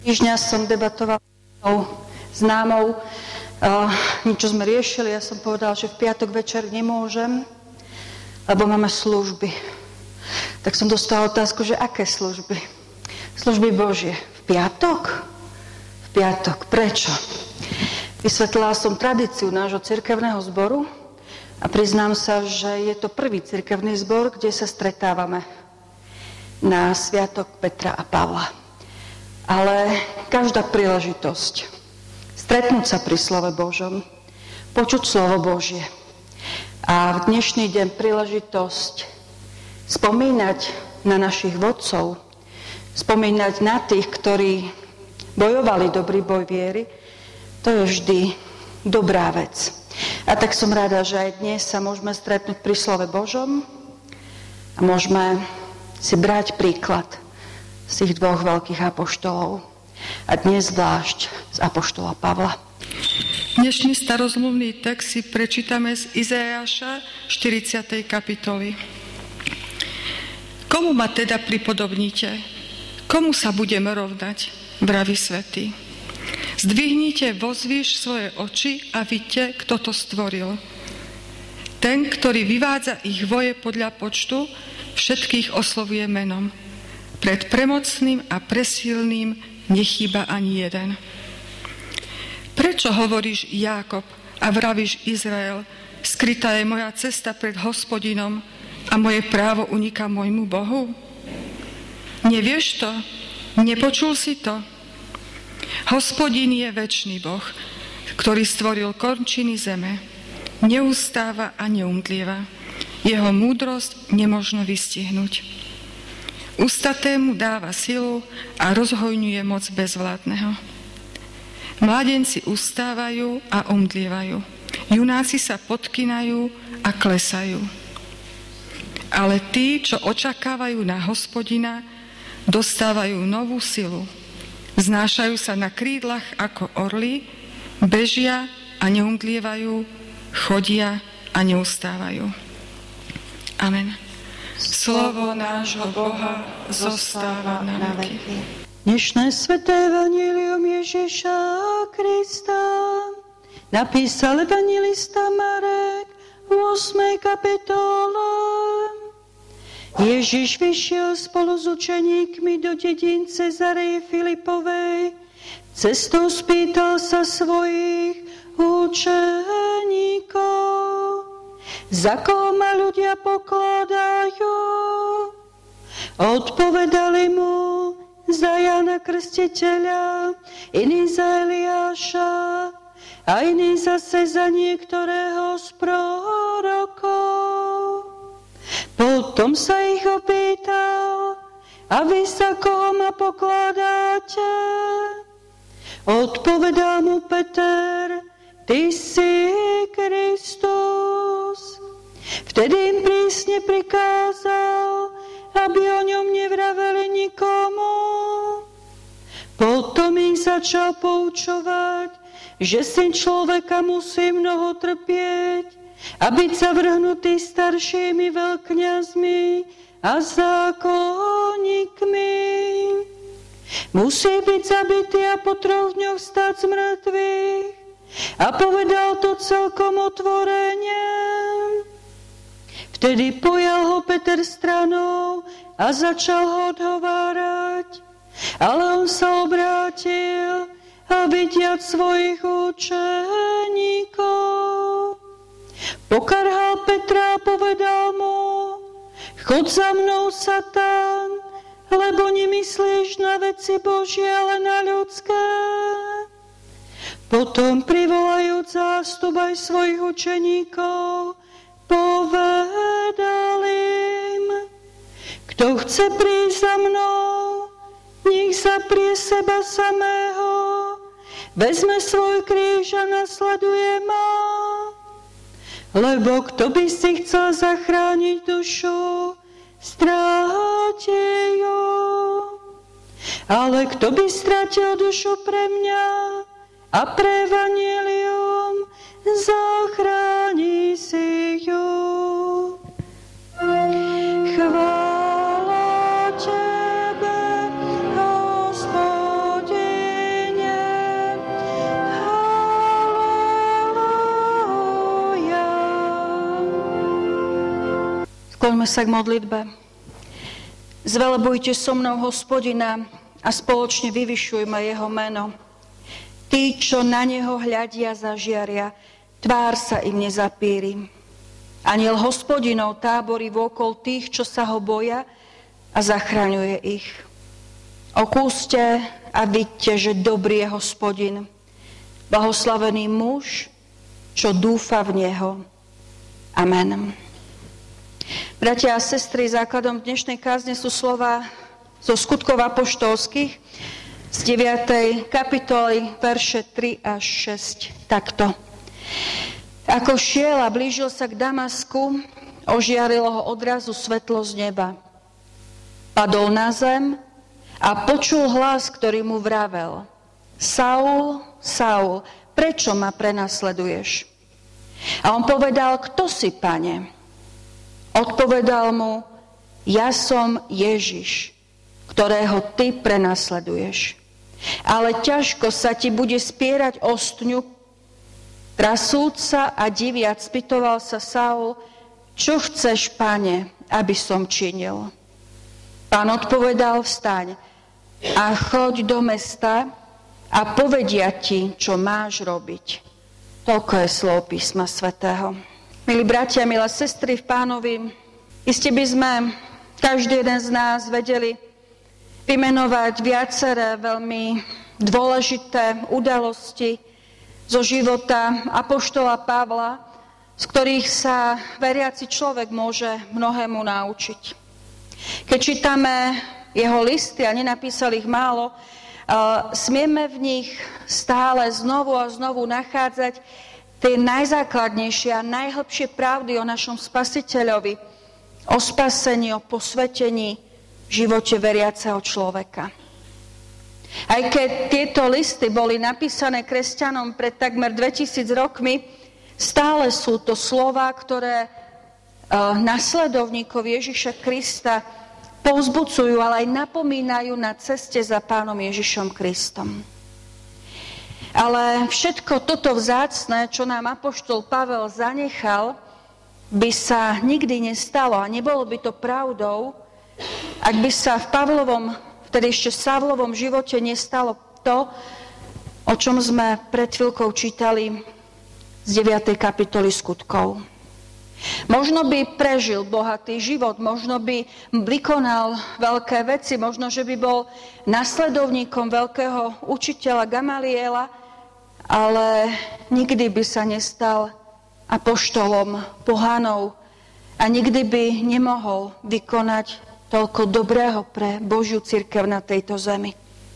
Týždňa som debatovala s známou, niečo sme riešili, ja som povedala, že v piatok večer nemôžem, lebo máme služby. Tak som dostala otázku, že aké služby? Služby Božie. V piatok? V piatok. Prečo? Vysvetlila som tradíciu nášho cirkevného zboru a priznám sa, že je to prvý cirkevný zbor, kde sa stretávame na sviatok Petra a Pavla. Ale každá príležitosť stretnúť sa pri slove Božom, počuť slovo Božie a v dnešný deň príležitosť spomínať na našich vodcov, spomínať na tých, ktorí bojovali dobrý boj viery, to je vždy dobrá vec. A tak som rada, že aj dnes sa môžeme stretnúť pri slove Božom a môžeme si brať príklad z tých dvoch veľkých apoštolov. A dnes zvlášť z apoštola Pavla. Dnešný starozmluvný text si prečítame z Izaiáša 40. kapitoly. Komu ma teda pripodobníte? Komu sa budeme rovnať? Vraví svätý. Zdvihnite vozvýš svoje oči a vidte, kto to stvoril. Ten, ktorý vyvádza ich voje podľa počtu, všetkých oslovuje menom. Pred premocným a presílným nechýba ani jeden. Prečo hovoríš Jákob a vravíš Izrael, skrytá je moja cesta pred Hospodinom a moje právo uniká môjmu Bohu? Nevieš to? Nepočul si to? Hospodin je večný Boh, ktorý stvoril končiny zeme. Neustáva a neumdlieva. Jeho múdrosť nemožno vystihnúť. Ustatému dáva silu a rozhojňuje moc bezvládneho. Mládenci ustávajú a omdlievajú. Junáci sa podkynajú a klesajú. Ale tí, čo očakávajú na Hospodina, dostávajú novú silu. Vznášajú sa na krídlach ako orly, bežia a neumdlievajú, chodia a neustávajú. Amen. Slovo nášho Boha zostáva na veky. Dnešné sväté evanjelium Ježiša Krista napísal evanjelista Marek v 8. kapitole. Ježiš vyšiel spolu s učeníkmi do dedín Cezareje Filipovej. Cestou spýtal sa svojich učeníkov: za koho ma ľudia pokladajú? Odpovedali mu: za Jána Krstiteľa, iní za Eliáša a iní zase za niektorého z prorokov. Potom sa ich opýtal: a vy za koho ma pokladáte? Odpovedal mu Peter: ty si Kristus. Vtedy im prísne prikázal, aby o ňom nevraveli nikomu. Potom ich začal poučovať, že syn človeka musí mnoho trpieť a byť zavrhnutý staršími veľkňazmi a zákonníkmi. Musí byť zabitý a po 3 dňoch vstať z mŕtvych. A povedal to celkom otvorene. Vtedy pojal ho Peter stranou a začal ho odhovárať. Ale on sa obrátil a vidiac svojich učeníkov, pokarhal Petra a povedal mu: chod za mnou, Satan, lebo nemyslíš na veci Božie, ale na ľudské. Potom privolajúc zástup aj svojich učeníkov, povedal im: kto chce prísť za mnou, nech zaprie seba samého, vezme svoj kríž a nasleduje ma. Lebo kto by si chcel zachrániť dušu, stráti ju. Ale kto by stratil dušu pre mňa a pre evanjelium, zachráni si ju. Chvála Tebe, Hospodine. Skloňme sa k modlitbe. Zvelebujte so mnou Hospodina a spoločne vyvyšujme jeho meno. Tí, čo na neho hľadia, zažiaria, tvár sa im nezapíri. Aniel Hospodinov táborí vôkol tých, čo sa ho boja, a zachraňuje ich. Okúste a vidte, že dobrý je Hospodin. Blahoslavený muž, čo dúfa v neho. Amen. Bratia a sestry, základom dnešnej kázne sú slova zo Skutkov apoštolských z 9. kapitoly, verše 3 až 6. Takto. Ako šiel a blížil sa k Damasku, ožiarilo ho odrazu svetlo z neba. Padol na zem a počul hlas, ktorý mu vravel: Saul, Saul, prečo ma prenasleduješ? A on povedal: Kto si, Pane? Odpovedal mu: Ja som Ježiš, ktorého ty prenasleduješ. Ale ťažko sa ti bude spierať o stňu. Trasúca a diviac spýtoval sa Saul: Čo chceš, Pane, aby som činil? Pán odpovedal: Vstaň a choď do mesta a povedia ti, čo máš robiť. Toľko je slov písma svätého. Milí bratia, milé sestry v Pánovi, iste by sme, každý jeden z nás, vedeli vymenovať viaceré veľmi dôležité udalosti zo života apoštola Pavla, z ktorých sa veriaci človek môže mnohému naučiť. Keď čítame jeho listy, a nenapísal ich málo, smieme v nich stále znovu a znovu nachádzať tie najzákladnejšie a najhlbšie pravdy o našom Spasiteľovi, o spasení, o posvetení v živote veriaceho človeka. Aj keď tieto listy boli napísané kresťanom pred takmer 2000 rokmi, stále sú to slová, ktoré nasledovníkov Ježiša Krista povzbudzujú, ale aj napomínajú na ceste za Pánom Ježišom Kristom. Ale všetko toto vzácne, čo nám apoštol Pavel zanechal, by sa nikdy nestalo a nebolo by to pravdou, ak by sa v Pavlovom, vtedy ešte Savlovom živote nestalo to, o čom sme pred chvíľkou čítali z 9. kapitoly Skutkov. Možno by prežil bohatý život, možno by vykonal veľké veci, možno, že by bol nasledovníkom veľkého učiteľa Gamaliela, ale nikdy by sa nestal apoštolom pohanov a nikdy by nemohol vykonať toľko dobrého pre Božiu cirkev na tejto zemi,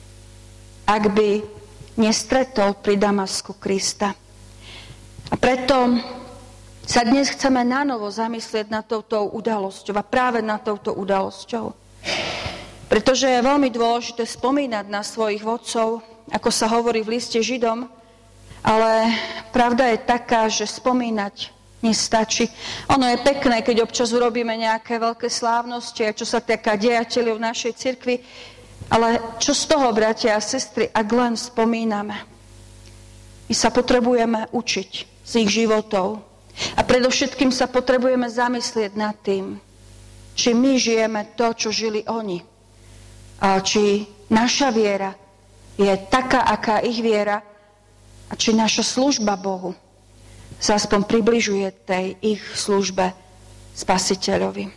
ak by nestretol pri Damasku Krista. A preto sa dnes chceme nanovo zamyslieť nad touto udalosťou a práve nad touto udalosťou. Pretože je veľmi dôležité spomínať na svojich vodcov, ako sa hovorí v liste Židom, ale pravda je taká, že spomínať nestačí. Ono je pekné, keď občas urobíme nejaké veľké slávnosti, čo sa týka dejateľov v našej cirkvi, ale čo z toho, bratia a sestry, ak len spomíname? My sa potrebujeme učiť z ich životov. A predovšetkým sa potrebujeme zamyslieť nad tým, či my žijeme to, čo žili oni. A či naša viera je taká, aká ich viera, a či naša služba Bohu sa aspoň približuje tej ich službe Spasiteľovi.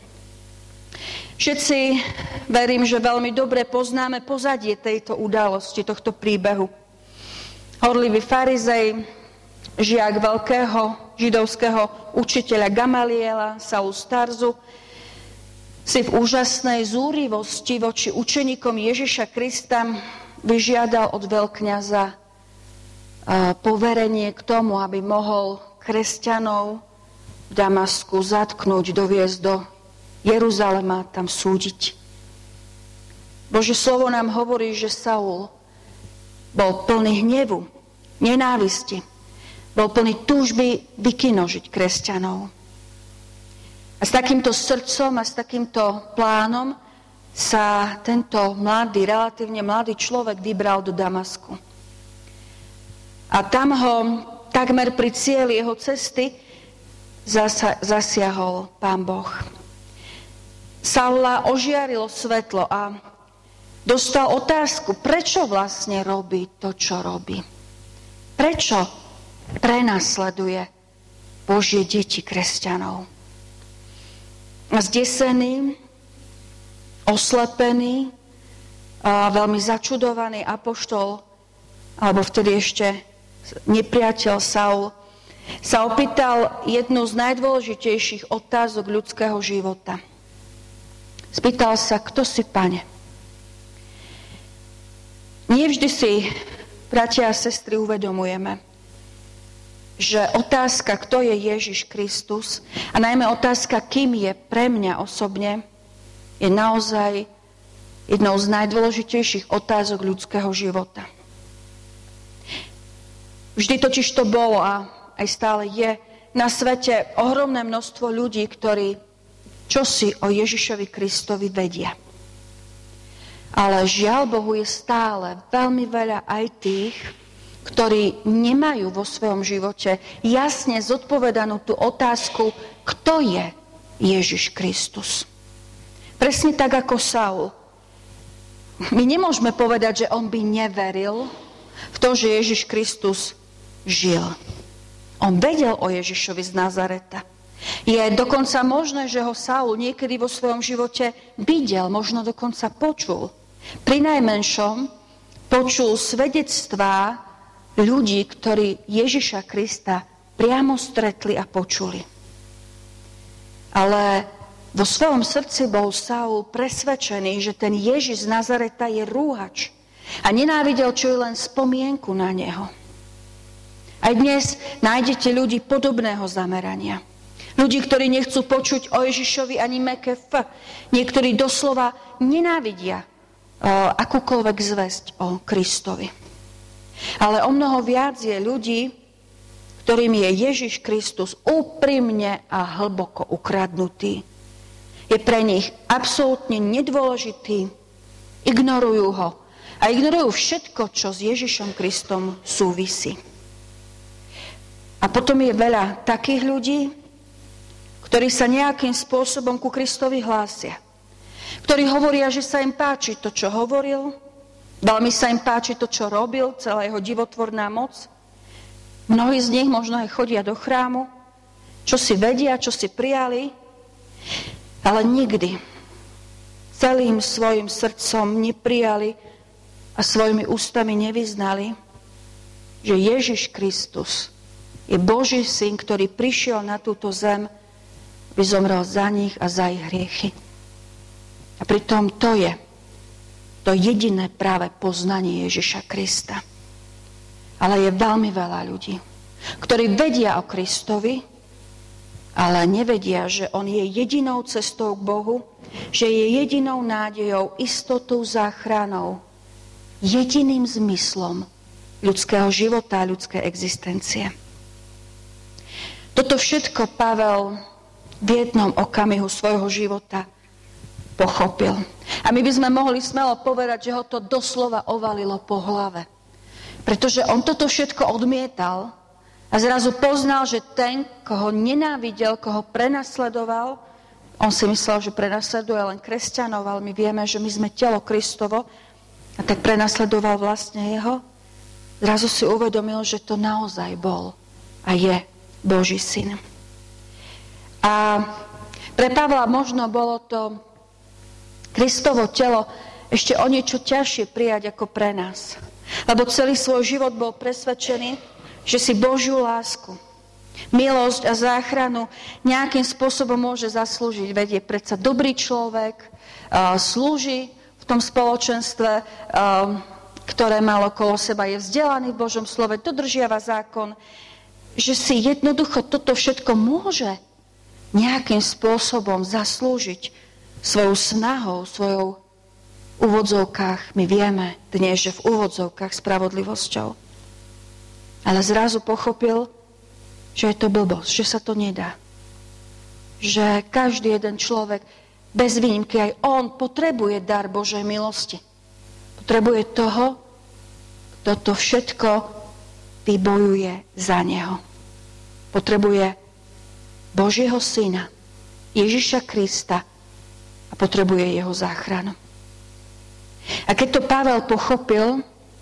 Všetci, verím, že veľmi dobre poznáme pozadie tejto udalosti, tohto príbehu. Horlivý farizej, žiak veľkého židovského učiteľa Gamaliela, Saul z Tarzu, si v úžasnej zúrivosti voči učeníkom Ježiša Krista vyžiadal od veľkňaza poverenie k tomu, aby mohol kresťanov v Damasku zatknúť, doviesť do Jeruzalema, tam súdiť. Božie slovo nám hovorí, že Saul bol plný hnevu, nenávisti, bol plný túžby vykinožiť kresťanov. A s takýmto srdcom a s takýmto plánom sa tento mladý, relatívne mladý človek vybral do Damasku. A tam ho takmer pri cieli jeho cesty zasiahol Pán Boh. Saula ožiarilo svetlo a dostal otázku, prečo vlastne robí to, čo robí. Prečo prenasleduje Božie deti kresťanov. Zdesený, oslepený a veľmi začudovaný apoštol, alebo vtedy ešte nepriateľ Saul, sa opýtal jednu z najdôležitejších otázok ľudského života. Spýtal sa, kto si, Pane? Nie vždy si, bratia a sestry, uvedomujeme, že otázka, kto je Ježiš Kristus, a najmä otázka, kým je pre mňa osobne, je naozaj jednou z najdôležitejších otázok ľudského života. Vždy totiž to bolo a aj stále je na svete ohromné množstvo ľudí, ktorí čosi o Ježišovi Kristovi vedia. Ale žiaľ Bohu je stále veľmi veľa aj tých, ktorí nemajú vo svojom živote jasne zodpovedanú tú otázku, kto je Ježiš Kristus. Presne tak ako Saul. My nemôžeme povedať, že on by neveril v to, že Ježiš Kristus žil. On vedel o Ježišovi z Nazareta. Je dokonca možné, že ho Saul niekedy vo svojom živote videl, možno dokonca počul. Pri najmenšom počul svedectvá ľudí, ktorí Ježiša Krista priamo stretli a počuli. Ale vo svojom srdci bol Saul presvedčený, že ten Ježiš z Nazareta je rúhač a nenávidel čo i len spomienku na neho. Aj dnes nájdete ľudí podobného zamerania. Ľudí, ktorí nechcú počuť o Ježišovi ani mäkké F. Niektorí doslova nenávidia akúkoľvek zvesť o Kristovi. Ale o mnoho viac je ľudí, ktorým je Ježiš Kristus úprimne a hlboko ukradnutý. Je pre nich absolútne nedôležitý, ignorujú ho a ignorujú všetko, čo s Ježišom Kristom súvisí. A potom je veľa takých ľudí, ktorí sa nejakým spôsobom ku Kristovi hlásia. Ktorí hovoria, že sa im páči to, čo hovoril, veľmi sa im páči to, čo robil, celá jeho divotvorná moc. Mnohí z nich možno aj chodia do chrámu, čo si vedia, čo si prijali, ale nikdy celým svojim srdcom neprijali a svojimi ústami nevyznali, že Ježiš Kristus je Boží syn, ktorý prišiel na túto zem, aby zomrel za nich a za ich hriechy. A pritom to je to jediné práve poznanie Ježiša Krista. Ale je veľmi veľa ľudí, ktorí vedia o Kristovi, ale nevedia, že on je jedinou cestou k Bohu, že je jedinou nádejou, istotou, záchranou, jediným zmyslom ľudského života a ľudskej existencie. Toto všetko Pavel v jednom okamihu svojho života pochopil. A my by sme mohli smelo povedať, že ho to doslova ovalilo po hlave. Pretože on toto všetko odmietal a zrazu poznal, že ten, koho nenávidel, koho prenasledoval, on si myslel, že prenasleduje len kresťanov, ale my vieme, že my sme telo Kristovo, a tak prenasledoval vlastne jeho. Zrazu si uvedomil, že to naozaj bol a je Boží syn. A pre Pavla možno bolo to Kristovo telo ešte o niečo ťažšie prijať ako pre nás. Lebo celý svoj život bol presvedčený, že si Božiu lásku, milosť a záchranu nejakým spôsobom môže zaslúžiť. Veď je predsa dobrý človek, slúži v tom spoločenstve, ktoré má okolo seba, je vzdelaný v Božom slove, dodržiava zákon, že si jednoducho toto všetko môže nejakým spôsobom zaslúžiť svojou snahou, svojou úvodzovkách. My vieme dnes, že v úvodzovkách spravodlivosťou. Ale zrazu pochopil, že je to blbosť, že sa to nedá. Že každý jeden človek, bez výnimky aj on, potrebuje dar Božej milosti. Potrebuje toho, kto to všetko vybojuje za neho. Potrebuje Božieho syna, Ježiša Krista, a potrebuje jeho záchranu. A keď to Pavel pochopil,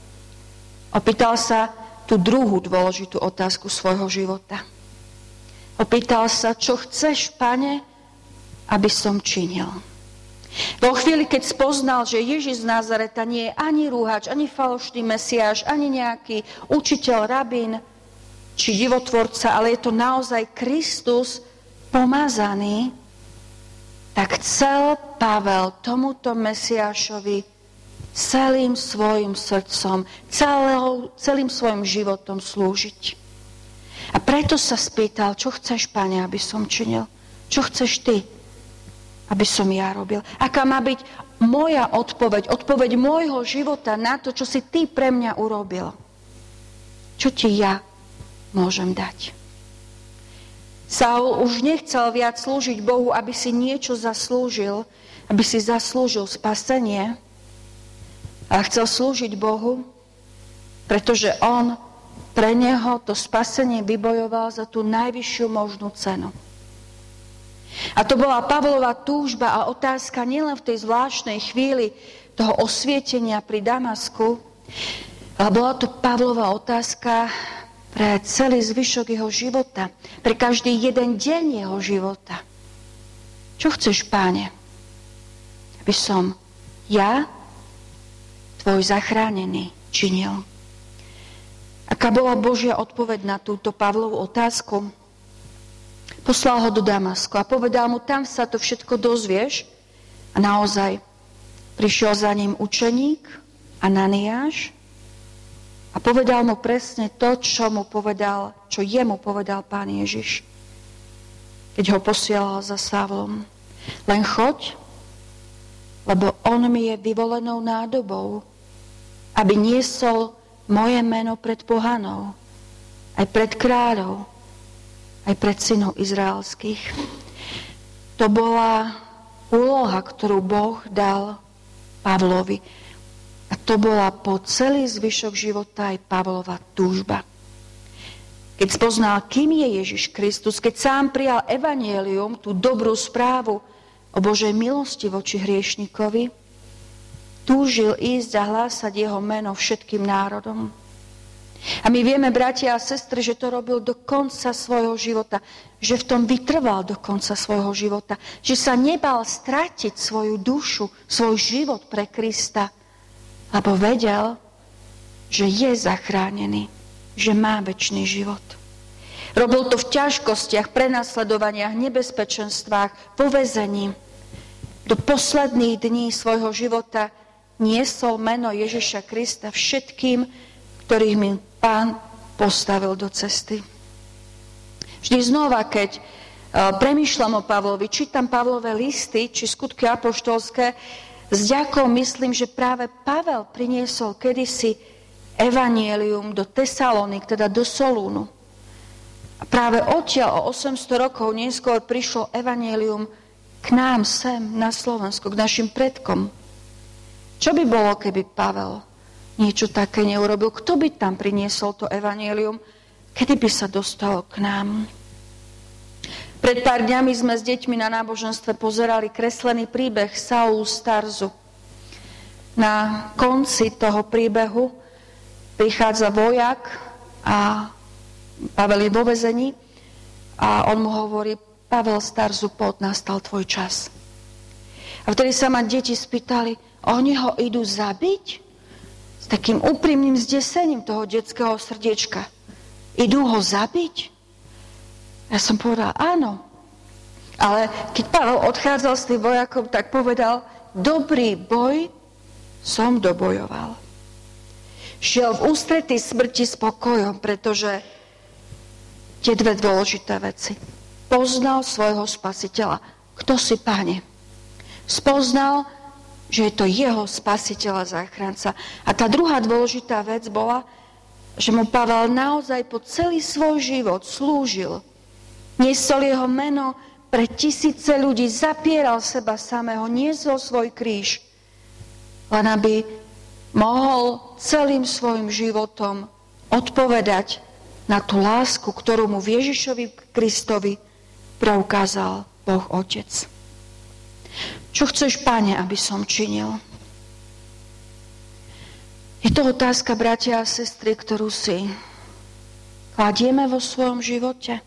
opýtal sa tú druhú dôležitú otázku svojho života. Opýtal sa, čo chceš, Pane, aby som činil. Vo chvíli, keď spoznal, že Ježiš z Nazareta nie je ani rúhač, ani falošný mesiáš, ani nejaký učiteľ, rabín či divotvorca, ale je to naozaj Kristus pomazaný, tak chcel Pavel tomuto mesiášovi celým svojim srdcom, celým svojim životom slúžiť. A preto sa spýtal, čo chceš, Pane, aby som činil? Čo chceš ty, aby som ja robil? Aká má byť moja odpoveď môjho života na to, čo si ty pre mňa urobil? Čo ti ja môžem dať? Saul už nechcel viac slúžiť Bohu, aby si niečo zaslúžil, aby si zaslúžil spasenie, ale chcel slúžiť Bohu, pretože on pre neho to spasenie vybojoval za tú najvyššiu možnú cenu. A to bola Pavlova túžba a otázka nielen v tej zvláštnej chvíli toho osvietenia pri Damasku, ale bola to Pavlova otázka pre celý zvyšok jeho života, pre každý jeden deň jeho života. Čo chceš, Páne, aby som ja, tvoj zachránený, činil? Aká bola Božia odpoveď na túto Pavlovú otázku? Poslal ho do Damasku a povedal mu, tam sa to všetko dozvieš. A naozaj prišiel za ním učeník Ananiáš a povedal mu presne to, čo jemu povedal Pán Ježiš, keď ho posielal za Savlom. Len choď, lebo on mi je vyvolenou nádobou, aby niesol moje meno pred pohanou, aj pred kráľov, aj pred synov izraelských. To bola úloha, ktorú Boh dal Pavlovi. A to bola po celý zvyšok života aj Pavlova túžba. Keď spoznal, kým je Ježiš Kristus, keď sám prijal evanjelium, tú dobrú správu o Božej milosti voči hriešnikovi, túžil ísť a hlásať jeho meno všetkým národom. A my vieme, bratia a sestry, že to robil do konca svojho života, že v tom vytrval do konca svojho života, že sa nebal stratiť svoju dušu, svoj život pre Krista, lebo vedel, že je zachránený, že má večný život. Robil to v ťažkostiach, prenasledovaniach, nebezpečenstvách, vo väzení. Do posledných dní svojho života niesol meno Ježiša Krista všetkým, ktorých mi Pán postavil do cesty. Vždy znova, keď premýšľam o Pavlovi, čítam Pavlové listy, či skutky apoštolské, s ďakou myslím, že práve Pavel priniesol kedysi evanjelium do Tesalónik, teda do Solúnu. A práve odtiaľ o 800 rokov neskôr prišlo evanjelium k nám sem na Slovensku, k našim predkom. Čo by bolo, keby Pavel niečo také neurobil? Kto by tam priniesol to evanjelium? Kedy by sa dostalo k nám? Pred pár dňami sme s deťmi na náboženstve pozerali kreslený príbeh Saulu z Tarzu. Na konci toho príbehu prichádza vojak a Pavel je vo väzení a on mu hovorí, Pavel z Tarzu, poď, nastal tvoj čas. A vtedy sa ma deti spýtali, oni ho idú zabiť? S takým úprimným zdesením toho detského srdiečka. Idú ho zabiť? Ja som povedal, áno. Ale keď Pavel odchádzal s tým vojakom, tak povedal, dobrý boj som dobojoval. Šiel v ústretí smrti s pokojom, pretože tie dve dôležité veci. Poznal svojho spasiteľa. Kto si, Pane? Spoznal, že je to jeho spasiteľ a záchranca. A tá druhá dôležitá vec bola, že mu Pavel naozaj po celý svoj život slúžil. Niesol jeho meno pre tisíce ľudí, zapieral seba samého, niesol svoj kríž, len aby mohol celým svojim životom odpovedať na tú lásku, ktorú mu v Ježišovi Kristovi preukázal Boh Otec. Čo chceš, Pane, aby som činil? Je to otázka, bratia a sestry, ktorú si kladieme vo svojom živote.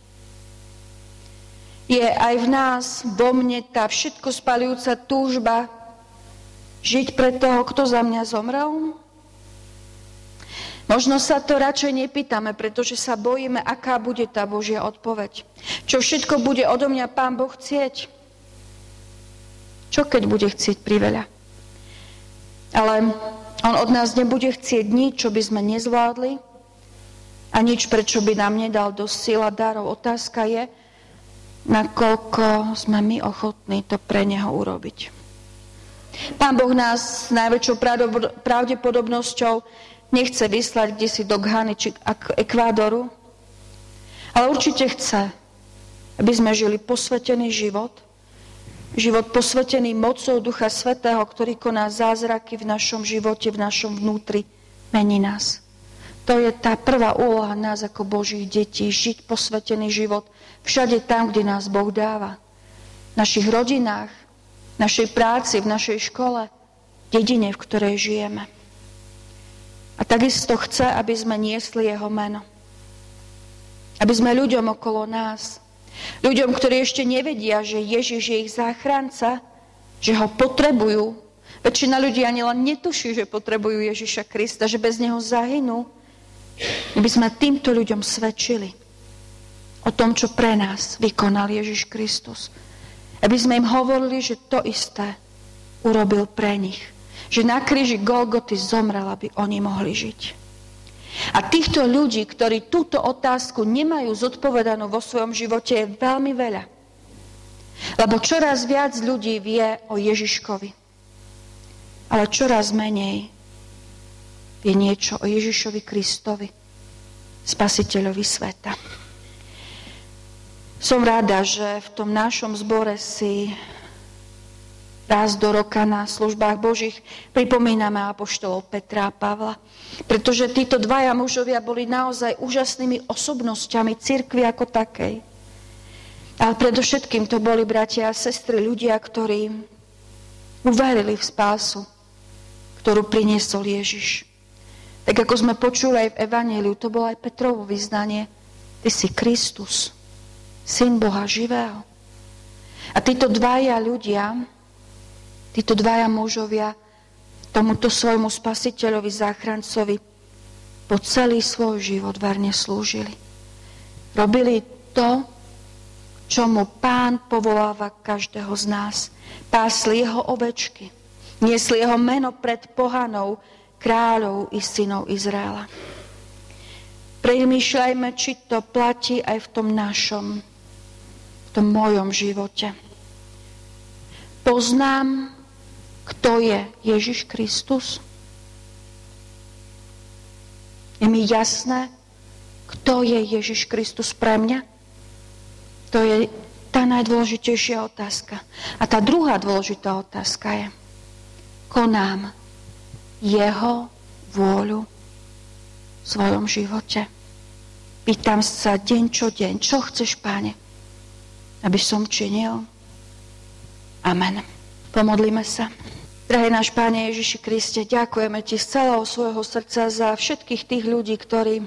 Je aj v nás, vo mne, tá všetko spaľujúca túžba žiť pre toho, kto za mňa zomrel? Možno sa to radšej nepýtame, pretože sa bojíme, aká bude tá Božia odpoveď. Čo všetko bude odo mňa Pán Boh chcieť? Čo keď bude chcieť priveľa? Ale on od nás nebude chcieť nič, čo by sme nezvládli a nič, prečo by nám nedal dosť síl a darov. Otázka je, nakoľko sme my ochotní to pre Neho urobiť. Pán Boh nás s najväčšou pravdepodobnosťou nechce vyslať kdesi do Ghany či Ekvádoru, ale určite chce, aby sme žili posvetený život posvetený mocou Ducha Svätého, ktorý koná zázraky v našom živote, v našom vnútri, mení nás. To je tá prvá úloha nás ako Božích detí, žiť posvetený život všade tam, kde nás Boh dáva. V našich rodinách, v našej práci, v našej škole, dedine, v ktorej žijeme. A takisto chce, aby sme niesli Jeho meno. Aby sme ľuďom okolo nás, ľuďom, ktorí ešte nevedia, že Ježiš je ich záchranca, že ho potrebujú. Väčšina ľudí ani len netuší, že potrebujú Ježiša Krista, že bez neho zahynú. Aby sme týmto ľuďom svedčili o tom, čo pre nás vykonal Ježiš Kristus. Aby sme im hovorili, že to isté urobil pre nich. Že na kríži Golgoty zomrel, aby oni mohli žiť. A týchto ľudí, ktorí túto otázku nemajú zodpovedanú vo svojom živote, je veľmi veľa. Lebo čoraz viac ľudí vie o Ježiškovi. Ale čoraz menej vie niečo o Ježišovi Kristovi, Spasiteľovi sveta. Som rada, že v tom našom zbore si raz do roka na službách Božích pripomíname apoštolov Petra a Pavla. Pretože títo dvaja mužovia boli naozaj úžasnými osobnosťami cirkvi ako takej. Ale predovšetkým to boli bratia a sestry, ľudia, ktorí uverili v spásu, ktorú priniesol Ježiš. Tak ako sme počuli aj v Evanjeliu, to bolo aj Petrovo vyznanie. Ty si Kristus, Syn Boha živého. A títo dvaja mužovia tomuto svojmu Spasiteľovi, záchrancovi po celý svoj život verne slúžili. Robili to, čomu Pán povoláva každého z nás. Pásli jeho ovečky. Niesli jeho meno pred pohanou, kráľov i synov Izraela. Premýšľajme, či to platí aj v tom našom, v tom mojom živote. Poznám, kto je Ježiš Kristus? Je mi jasné, kto je Ježiš Kristus pre mňa? To je tá najdôležitejšia otázka. A tá druhá dôležitá otázka je, konám jeho vôľu v svojom živote. Pýtam sa deň čo deň, čo chceš, Páne, aby som činil? Amen. Pomodlíme sa. Drahý náš Páne Ježiši Kriste, ďakujeme Ti z celého svojho srdca za všetkých tých ľudí, ktorí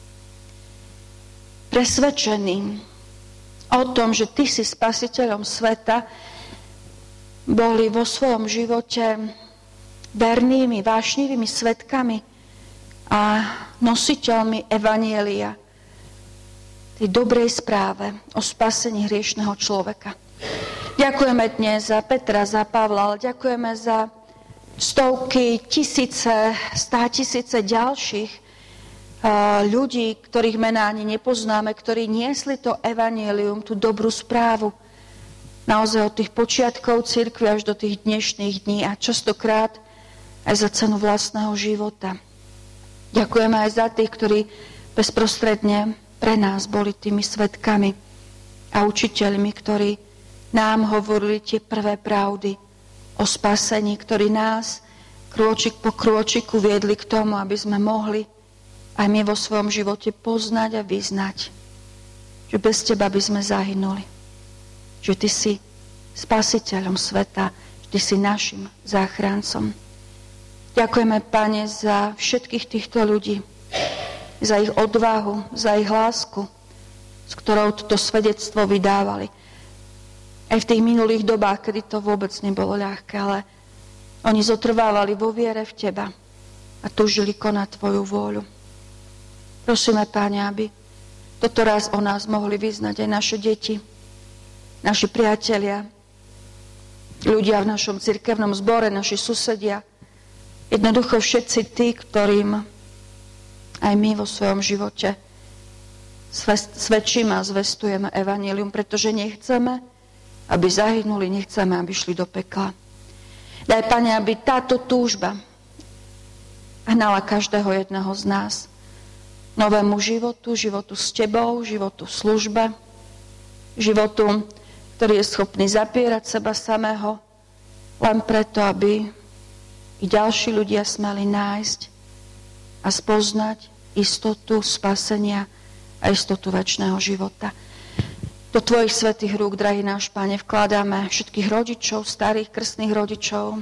presvedčení o tom, že Ty si Spasiteľom sveta, boli vo svojom živote vernými, vášnivými svedkami a nositeľmi Evanjelia, tej dobrej správe o spasení hriešného človeka. Ďakujeme dnes za Petra, za Pavla, ale ďakujeme za stovky, tisíce, 100 000 ďalších ľudí, ktorých mená ani nepoznáme, ktorí niesli to evanjelium, tú dobrú správu, naozaj od tých počiatkov cirkvi až do tých dnešných dní a častokrát aj za cenu vlastného života. Ďakujeme aj za tých, ktorí bezprostredne pre nás boli tými svedkami a učiteľmi, ktorí nám hovorili tie prvé pravdy o spasení, ktorí nás krôčik po krôčiku viedli k tomu, aby sme mohli aj my vo svojom živote poznať a vyznať, že bez Teba by sme zahynuli. Že Ty si spasiteľom sveta, Ty si našim záchrancom. Ďakujeme, Pane, za všetkých týchto ľudí, za ich odvahu, za ich lásku, s ktorou toto svedectvo vydávali. Aj v tých minulých dobách, kedy to vôbec nebolo ľahké, ale oni zotrvávali vo viere v Teba a túžili konať Tvoju vôľu. Prosíme, Pane, aby toto raz o nás mohli vyznať aj naše deti, naši priatelia, ľudia v našom cirkevnom zbore, naši susedia, jednoducho všetci tí, ktorým aj my vo svojom živote svedčíme a zvestujeme evanjelium, pretože nechceme, aby zahynuli, nechceme, aby šli do pekla. Daj, Pane, aby táto túžba hnala každého jedného z nás novému životu, životu s Tebou, životu v službe, životu, ktorý je schopný zapierať seba samého, len preto, aby i ďalší ľudia smeli nájsť a spoznať istotu spasenia a istotu večného života. Do Tvojich svätých rúk, drahý náš Pane, vkladáme všetkých rodičov, starých krstných rodičov.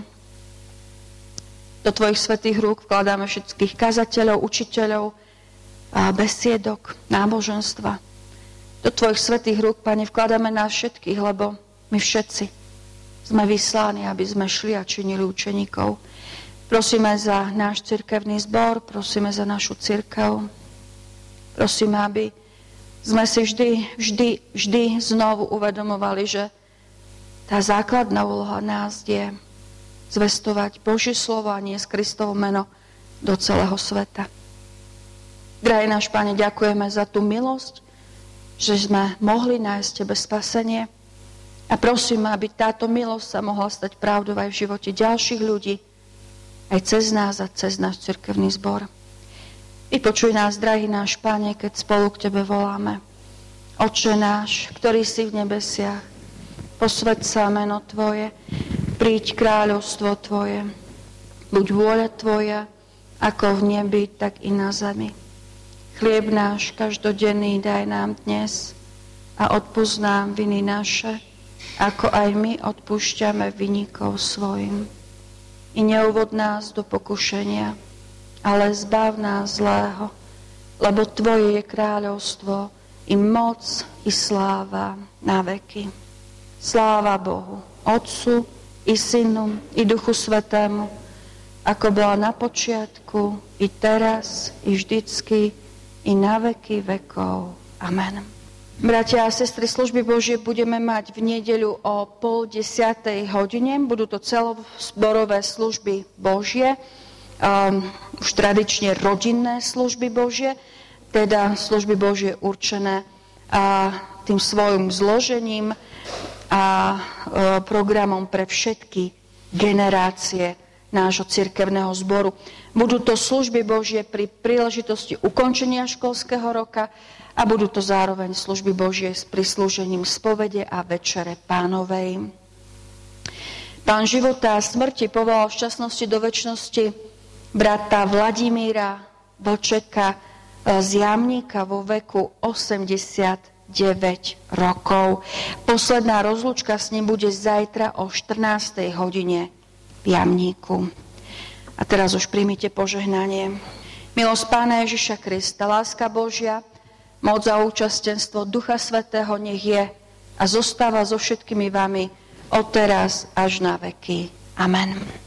Do Tvojich svätých rúk vkladáme všetkých kazateľov, učiteľov, besiedok, náboženstva. Do Tvojich svätých rúk, Pane, vkladáme nás všetkých, lebo my všetci sme vyslaní, aby sme šli a činili učeníkov. Prosíme za náš cirkevný zbor, prosíme za našu cirkev. Prosíme, aby sme si vždy znovu uvedomovali, že tá základná úloha nás je zvestovať Božie slovo a niesť Kristovo meno do celého sveta. Drahý náš Pane, ďakujeme za tú milosť, že sme mohli nájsť Tebe spasenie a prosíme, aby táto milosť sa mohla stať pravdou aj v živote ďalších ľudí, aj cez nás a cez náš cirkevný zbor. Vypočuj nás, drahý náš Pane, keď spolu k Tebe voláme. Otče náš, ktorý si v nebesiach, posväť sa meno Tvoje, príď kráľovstvo Tvoje, buď vôľa Tvoja, ako v nebi, tak i na zemi. Chlieb náš každodenný daj nám dnes a odpusť nám viny naše, ako aj my odpúšťame vinníkov svojim. I neuvod nás do pokušenia, ale zbav nás zlého, lebo Tvoje je kráľovstvo, i moc, i sláva na veky. Sláva Bohu, Otcu, i Synu, i Duchu Svätému, ako bola na počiatku, i teraz, i vždycky, i na veky vekov. Amen. Bratia a sestry, služby Božie budeme mať v nedeľu o 9:30. Budú to celozborové služby Božie, už tradične rodinné služby Božie, teda služby Božie určené tým svojim zložením a programom pre všetky generácie nášho cirkevného zboru. Budú to služby Božie pri príležitosti ukončenia školského roka a budú to zároveň služby Božie s prislúžením spovede a večere Pánovej. Pán života a smrti povolal v šťastnosti do večnosti brata Vladimíra Vlčeka z Jamníka vo veku 89 rokov. Posledná rozlúčka s ním bude zajtra o 14. hodine v Jamníku. A teraz už príjmite požehnanie. Milosť Pána Ježiša Krista, láska Božia, moc a účastenstvo Ducha Svätého nech je a zostáva so všetkými vami od teraz až na veky. Amen.